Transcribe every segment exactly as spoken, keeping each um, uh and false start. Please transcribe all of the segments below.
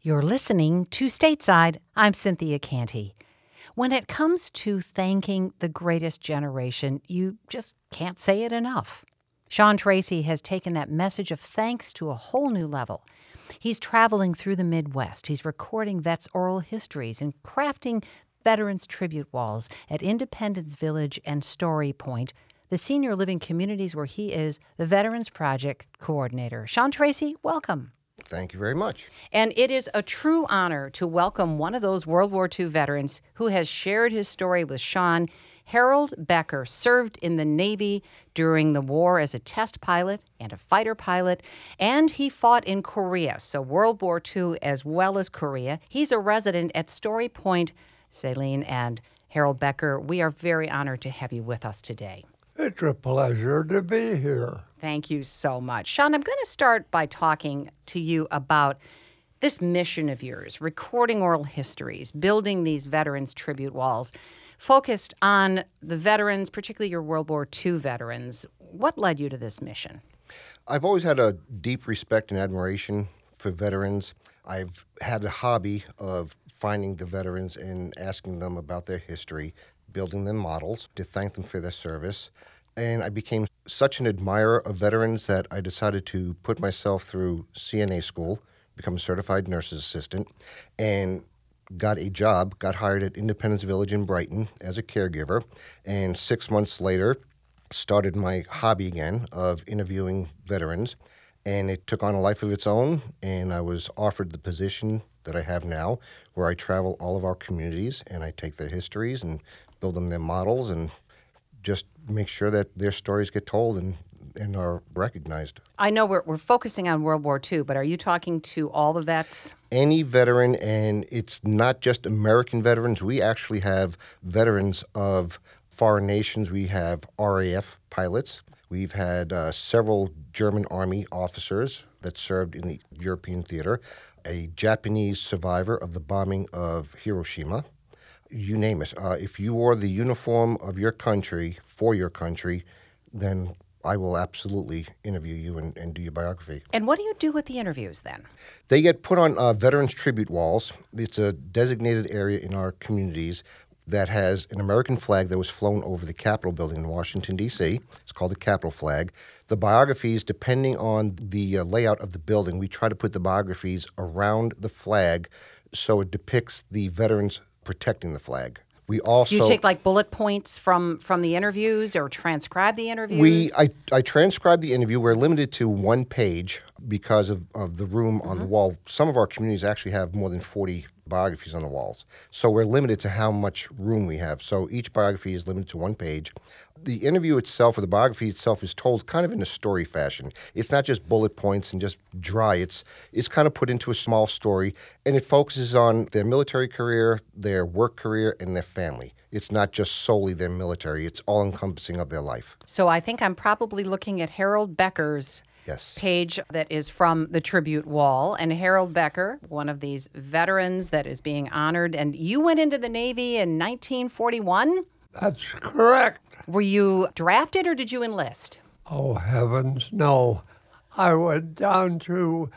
You're listening to Stateside. I'm Cynthia Canty. When it comes to thanking the greatest generation, you just can't say it enough. Sean Tracy has taken that message of thanks to a whole new level. He's traveling through the Midwest. He's recording vets' oral histories and crafting veterans' tribute walls at Independence Village and Story Point, the senior living communities where he is the Veterans Project Coordinator. Sean Tracy, welcome. Thank you very much. And it is a true honor to welcome one of those World War Two veterans who has shared his story with Sean. Harold Becker served in the Navy during the war as a test pilot and a fighter pilot, and he fought in Korea, so World War Two as well as Korea. He's a resident at Story Point. Celine and Harold Becker, we are very honored to have you with us today. It's a pleasure to be here. Thank you so much. Sean, I'm going to start by talking to you about this mission of yours, recording oral histories, building these veterans tribute walls, focused on the veterans, particularly your World War Two veterans. What led you to this mission? I've always had a deep respect and admiration for veterans. I've had a hobby of finding the veterans and asking them about their history, building them models to thank them for their service. And I became such an admirer of veterans that I decided to put myself through C N A school, become a certified nurse's assistant, and got a job, got hired at Independence Village in Brighton as a caregiver, and six months later started my hobby again of interviewing veterans. And it took on a life of its own, and I was offered the position that I have now, where I travel all of our communities and I take their histories and build them their models and just make sure that their stories get told and, and are recognized. I know we're, we're focusing on World War Two, but are you talking to all the vets? Any veteran, and it's not just American veterans. We actually have veterans of foreign nations. We have R A F pilots. We've had uh, several German Army officers that served in the European theater, a Japanese survivor of the bombing of Hiroshima. You name it. Uh, if you wore the uniform of your country for your country, then I will absolutely interview you and, and do your biography. And what do you do with the interviews then? They get put on uh, veterans tribute walls. It's a designated area in our communities that has an American flag that was flown over the Capitol building in Washington, D C. It's called the Capitol flag. The biographies, depending on the uh, layout of the building, we try to put the biographies around the flag so it depicts the veterans protecting the flag. We also do you take like bullet points from, from the interviews or transcribe the interviews? We I, I transcribe the interview. We're limited to one page because of, of the room mm-hmm. on the wall. Some of our communities actually have more than forty biographies on the walls. So we're limited to how much room we have. So each biography is limited to one page. The interview itself or the biography itself is told kind of in a story fashion. It's not just bullet points and just dry. It's it's kind of put into a small story, and it focuses on their military career, their work career, and their family. It's not just solely their military. It's all-encompassing of their life. So I think I'm probably looking at Harold Becker's Yes. page that is from the tribute wall. And Harold Becker, one of these veterans that is being honored. And you went into the Navy in nineteen forty-one? That's correct. Were you drafted or did you enlist? Oh, heavens, no. I went down to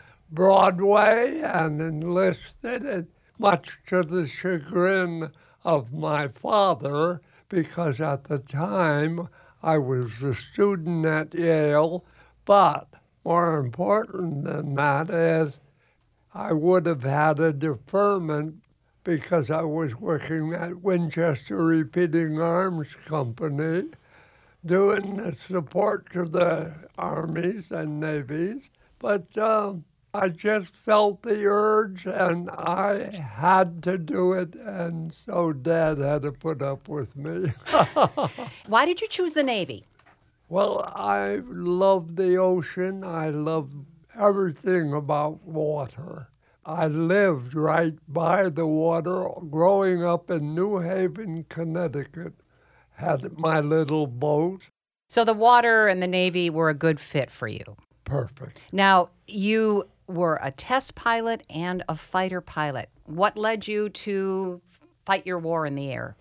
Broadway and enlisted, it, much to the chagrin of my father, because at the time I was a student at Yale. But more important than that is I would have had a deferment because I was working at Winchester Repeating Arms Company, doing the support to the armies and navies. But uh, I just felt the urge, and I had to do it, and so Dad had to put up with me. Why did you choose the Navy? Well, I love the ocean. I love everything about water. I lived right by the water growing up in New Haven, Connecticut. Had my little boat. So the water and the Navy were a good fit for you. Perfect. Now, you were a test pilot and a fighter pilot. What led you to fight your war in the air?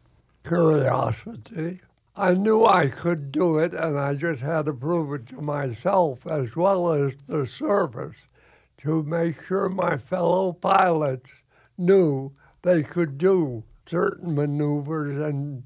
Curiosity. I knew I could do it, and I just had to prove it to myself as well as the service. to make sure my fellow pilots knew they could do certain maneuvers and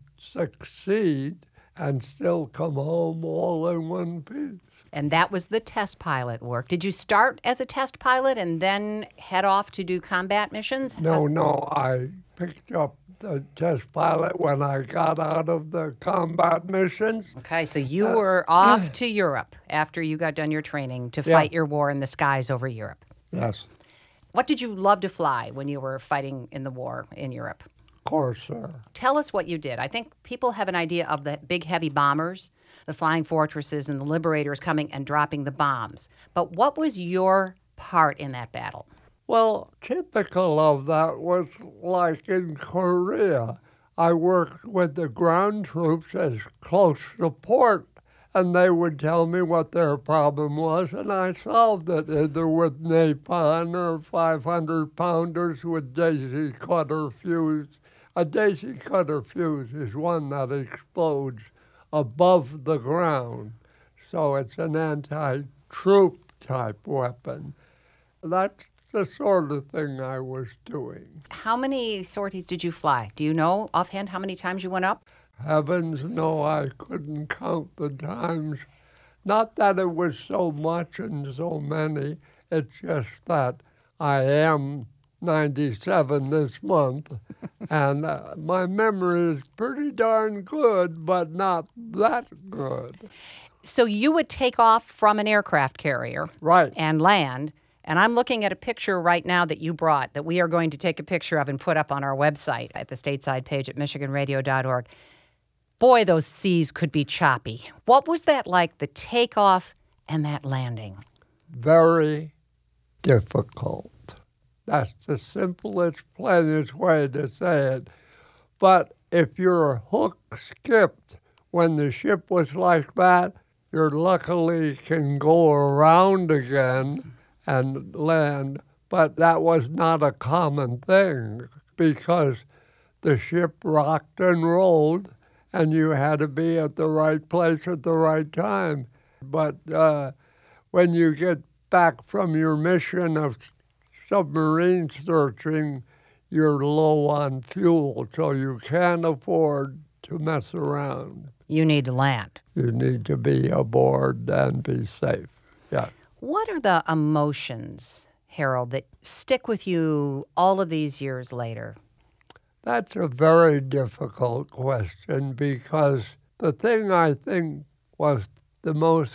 succeed and still come home all in one piece. And that was the test pilot work. Did you start as a test pilot and then head off to do combat missions? No, no, I picked up the test pilot when I got out of the combat missions. Okay, so you uh, were off to Europe after you got done your training to fight yeah. your war in the skies over Europe. Yes. What did you love to fly when you were fighting in the war in Europe? Corsair. Tell us what you did. I think people have an idea of the big, heavy bombers, the Flying Fortresses and the Liberators coming and dropping the bombs. But what was your part in that battle? Well, typical of that was like in Korea. I worked with the ground troops as close support, and they would tell me what their problem was, and I solved it either with napalm or five hundred pounders with daisy cutter fuse. A daisy cutter fuse is one that explodes above the ground, so it's an anti-troop type weapon. That's the sort of thing I was doing. How many sorties did you fly? Do you know offhand how many times you went up? Heavens, no, I couldn't count the times. Not that it was so much and so many, it's just that I am ninety-seven this month, and uh, my memory is pretty darn good, but not that good. So you would take off from an aircraft carrier right. and land, and I'm looking at a picture right now that you brought that we are going to take a picture of and put up on our website at the stateside page at michigan radio dot org. Boy, those seas could be choppy. What was that like, the takeoff and that landing? Very difficult. That's the simplest, plainest way to say it. But if your hook skipped when the ship was like that, you luckily can go around again and land. But that was not a common thing because the ship rocked and rolled, and you had to be at the right place at the right time. But uh, when you get back from your mission of submarine searching, you're low on fuel, so you can't afford to mess around. You need to land. You need to be aboard and be safe, yeah. What are the emotions, Harold, that stick with you all of these years later? That's a very difficult question because the thing I think was the most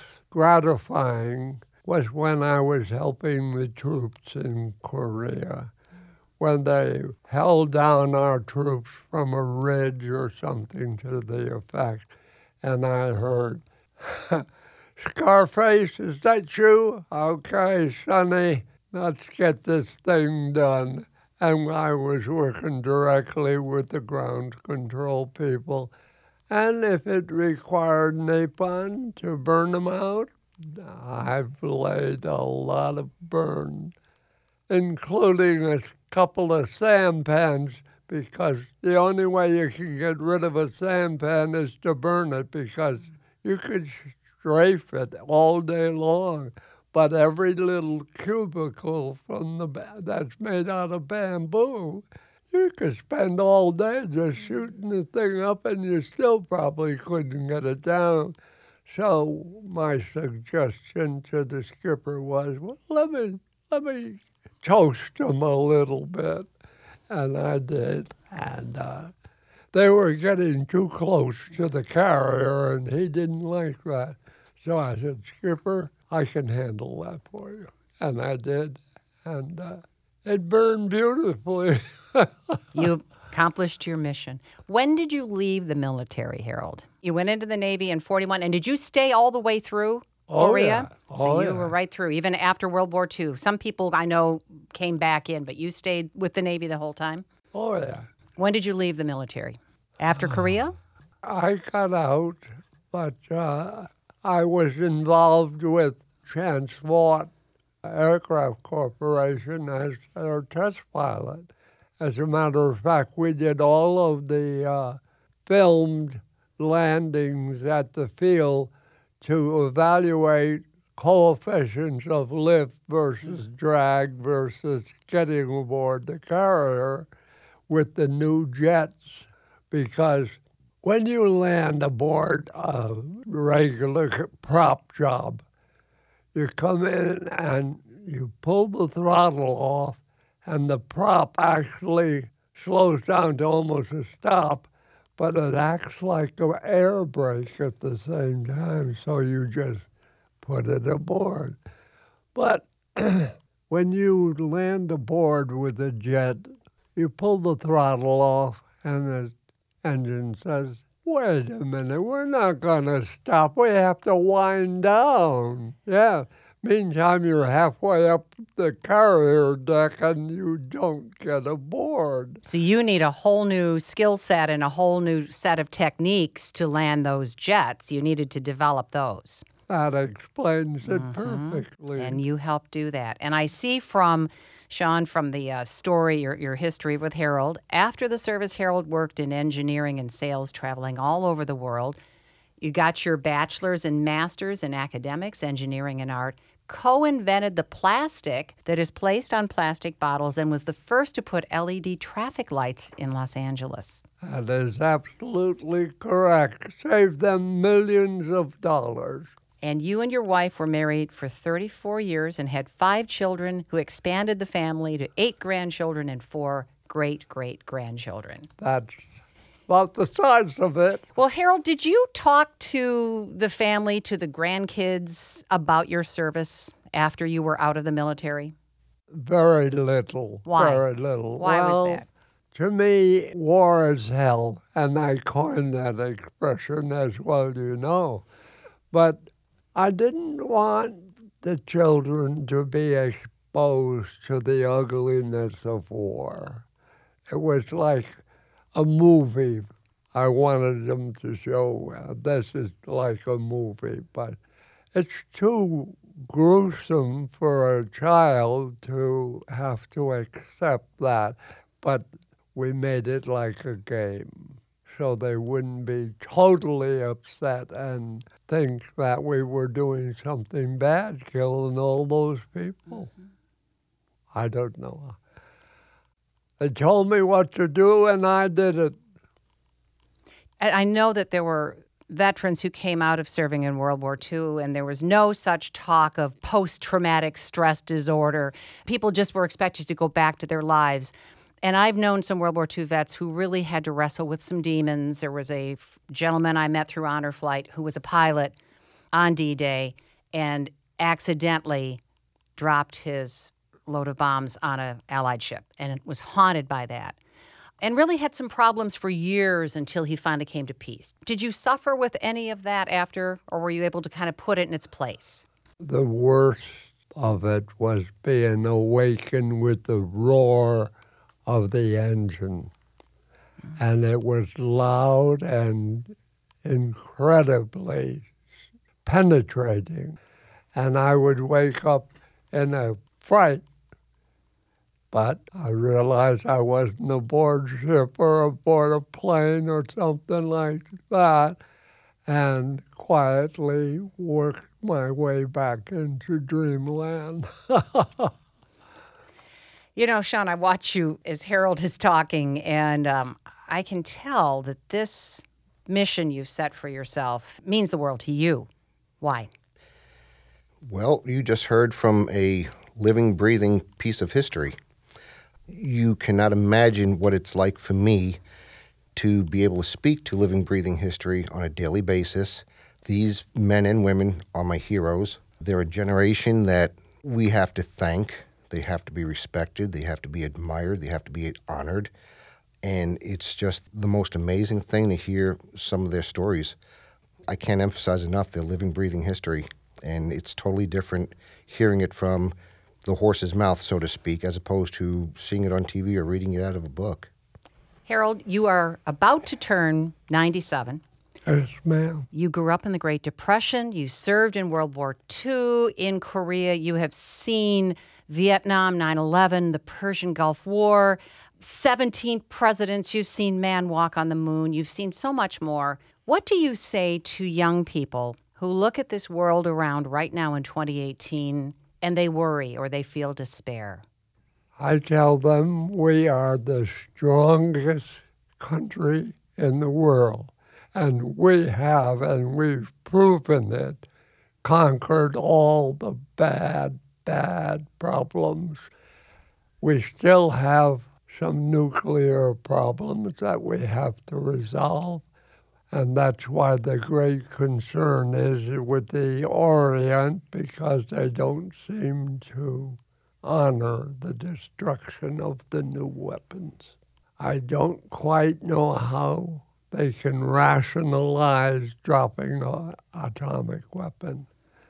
gratifying was when I was helping the troops in Korea, when they held down our troops from a ridge or something to the effect, and I heard, "Scarface, is that you? Okay, Sonny, let's get this thing done." And I was working directly with the ground control people. And if it required napalm to burn them out, I've laid a lot of burn, including a couple of sampans, because the only way you can get rid of a sampan is to burn it, because you could strafe it all day long. But every little cubicle from the that's made out of bamboo, you could spend all day just shooting the thing up, and you still probably couldn't get it down. So my suggestion to the skipper was, well, let me let me toast them a little bit, and I did. And uh, they were getting too close to the carrier, and he didn't like that. So I said, "Skipper, I can handle that for you." And I did. And uh, it burned beautifully. You accomplished your mission. When did you leave the military, Harold? You went into the Navy in forty-one, and did you stay all the way through oh, Korea? Yeah. So oh, you yeah. were right through, even after World War Two. Some people I know came back in, but you stayed with the Navy the whole time? Oh, yeah. When did you leave the military? After Korea? I got out, but uh, I was involved with Chance Vought Aircraft Corporation as their test pilot. As a matter of fact, we did all of the uh, filmed landings at the field to evaluate coefficients of lift versus drag versus getting aboard the carrier with the new jets, because when you land aboard a regular prop job, you come in and you pull the throttle off, and the prop actually slows down to almost a stop, but it acts like an air brake at the same time, so you just put it aboard. But when you land aboard with a jet, you pull the throttle off, and the engine says, wait a minute, we're not going to stop. We have to wind down. Yeah. Meantime, you're halfway up the carrier deck and you don't get aboard. So you need a whole new skill set and a whole new set of techniques to land those jets. You needed to develop those. That explains it Mm-hmm. perfectly. And you helped do that. And I see from, Sean, from the uh, story, your, your history with Harold, after the service, Harold worked in engineering and sales, traveling all over the world. You got your bachelor's and master's in academics, engineering, and art, co-invented the plastic that is placed on plastic bottles and was the first to put L E D traffic lights in Los Angeles. That is absolutely correct. Saved them millions of dollars. And you and your wife were married for thirty-four years and had five children who expanded the family to eight grandchildren and four great-great-grandchildren. That's about the size of it. Well, Harold, did you talk to the family, to the grandkids about your service after you were out of the military? Very little. Why? Very little. Why well, was that? To me, war is hell, and I coined that expression, as well you know. But I didn't want the children to be exposed to the ugliness of war. It was like a movie. I wanted them to show uh, this is like a movie, but it's too gruesome for a child to have to accept that. But we made it like a game, so they wouldn't be totally upset and think that we were doing something bad, killing all those people. Mm-hmm. I don't know. They told me what to do, and I did it. I know that there were veterans who came out of serving in World War Two, and there was no such talk of post-traumatic stress disorder. People just were expected to go back to their lives. And I've known some World War Two vets who really had to wrestle with some demons. There was a f- gentleman I met through Honor Flight who was a pilot on D-Day and accidentally dropped his load of bombs on an Allied ship, and it was haunted by that, and really had some problems for years until he finally came to peace. Did you suffer with any of that after, or were you able to kind of put it in its place? The worst of it was being awakened with the roar of the engine, and it was loud and incredibly penetrating, and I would wake up in a fright. But I realized I wasn't aboard ship or aboard a plane or something like that, and quietly worked my way back into dreamland. You know, Sean, I watch you as Harold is talking, and um, I can tell that this mission you've set for yourself means the world to you. Why? Well, you just heard from a living, breathing piece of history. You cannot imagine what it's like for me to be able to speak to living, breathing history on a daily basis. These men and women are my heroes. They're a generation that we have to thank. They have to be respected. They have to be admired. They have to be honored. And it's just the most amazing thing to hear some of their stories. I can't emphasize enough their living, breathing history. And it's totally different hearing it from the horse's mouth, so to speak, as opposed to seeing it on T V or reading it out of a book. Harold, you are about to turn ninety-seven. Yes, ma'am. You grew up in the Great Depression. You served in World War Two in Korea. You have seen Vietnam, nine eleven, the Persian Gulf War, seventeen presidents. You've seen man walk on the moon. You've seen so much more. What do you say to young people who look at this world around right now in twenty eighteen and they worry or they feel despair? I tell them we are the strongest country in the world, and we have, and we've proven it, conquered all the bad, bad problems. We still have some nuclear problems that we have to resolve, and that's why the great concern is with the Orient, because they don't seem to honor the destruction of the new weapons. I don't quite know how they can rationalize dropping an atomic weapon.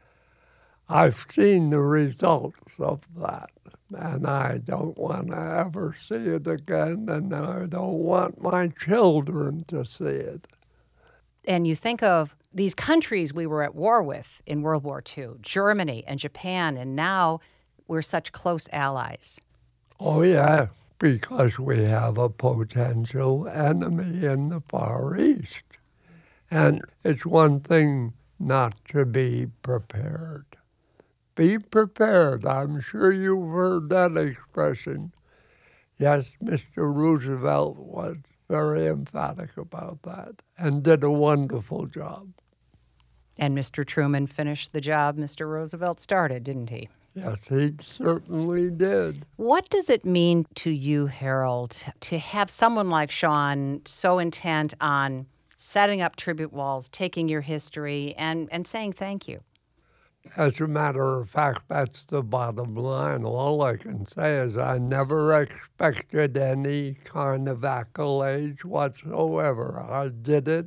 I've seen the results of that, and I don't want to ever see it again, and I don't want my children to see it. And you think of these countries we were at war with in World War Two, Germany and Japan, and now we're such close allies. Oh, yeah, because we have a potential enemy in the Far East. And it's one thing not to be prepared. Be prepared. I'm sure you've heard that expression. Yes, Mister Roosevelt was very emphatic about that and did a wonderful job. And Mister Truman finished the job Mister Roosevelt started, didn't he? Yes, he certainly did. What does it mean to you, Harold, to have someone like Sean so intent on setting up tribute walls, taking your history, and, and saying thank you? As a matter of fact, that's the bottom line. All I can say is I never expected any kind of accolades whatsoever. I did it.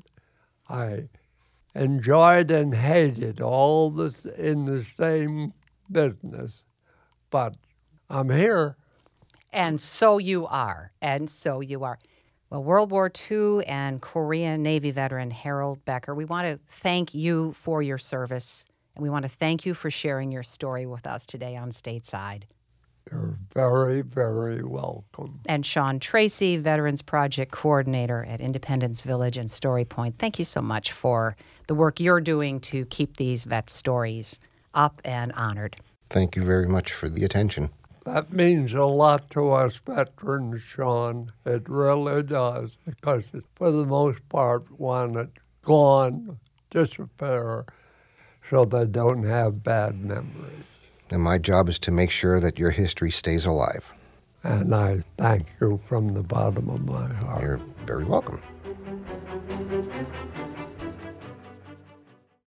I enjoyed and hated all this in the same business, but I'm here. And so you are, and so you are. Well, World War Two and Korean Navy veteran Harold Becker, we want to thank you for your service, and we want to thank you for sharing your story with us today on Stateside. You're very, very welcome. And Sean Tracy, Veterans Project Coordinator at Independence Village and Story Point, thank you so much for the work you're doing to keep these vet stories up and honored. Thank you very much for the attention. That means a lot to us veterans, Sean. It really does, because for the most part, want it gone, disappear, so they don't have bad memories. And my job is to make sure that your history stays alive. And I thank you from the bottom of my heart. You're very welcome.